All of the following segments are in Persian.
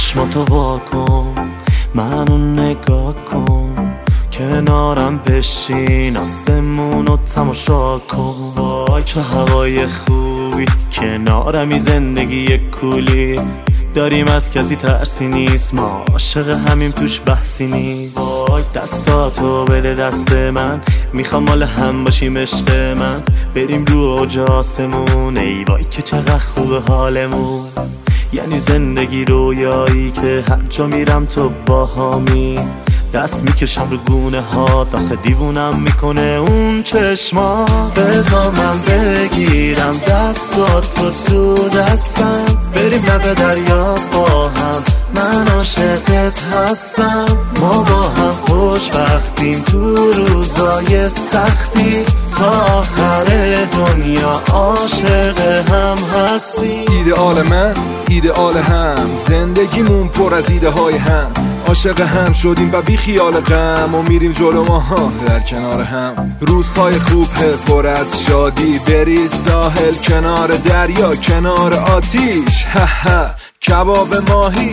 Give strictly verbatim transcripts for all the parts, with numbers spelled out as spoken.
چشماتو واکن، منو نگاه کن، کنارم بشین، آسمونو تماشا کن. وای چه هوای خوبی، کنارمی زندگی کولی، داریم از کسی ترسی نیست، ما عاشق همیم توش بحثی نیست. وای دستاتو بده دست من، میخوام مال هم باشیم عشق من، بریم رو اوج آسمون، ای وای که چقدر خوبه حالمون. یعنی زندگی رویایی که هر جا میرم تو باهامی، دست میکشم رو گونه ها، داخل دیوونم میکنه اون چشما. بذار من بگیرم دستاتو تو دستم، بریم لب دریا با هم، من عاشقت هستم. ما با هم خوشبختیم تو روزای سختی، تا آخر دنیا عاشق هم هستی. ایدئال من ایدئال هم، زندگیمون پر از ایده های هم، عاشق هم شدیم و بی خیال غم، و میریم جلو ماها در کنار هم. روزهای خوب پر از شادی، بری ساحل کنار دریا کنار آتیش، ها ها کباب ماهی،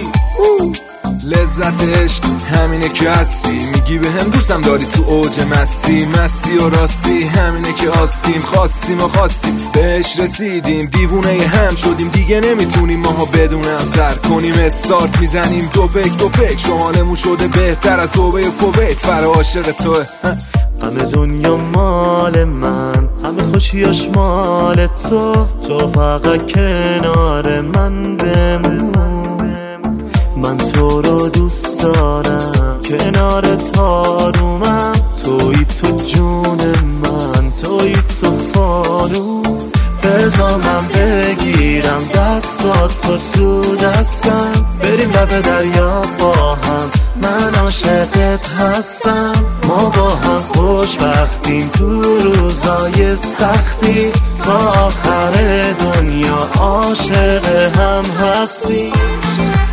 لذت عشق همینه که هستی، میگی به هم دوستم داری تو اوج مستی، مستی و راستی همینه که آسیم، خواستیم و خواستیم بهش رسیدیم، دیوونه هم شدیم دیگه نمیتونیم ماها بدون هم سر کنیم، استارت میزنیم دو پک دو پک، شمالمون شده بهتر از دوبه و کویت، فرا عاشق توه. همه دنیا مال من، همه خوشیاش مال تو، تو فقط کنار من بمون، من تو رو دوست دارم، کنار تارومم، توی تو جون من، توی تو خانوم. بذار من بگیرم دستاتو تو دستم، بریم لب دریا با هم، من عاشقت هستم. ما با هم خوشبختیم تو روزای سختی، تا آخر دنیا عاشق هم هستیم.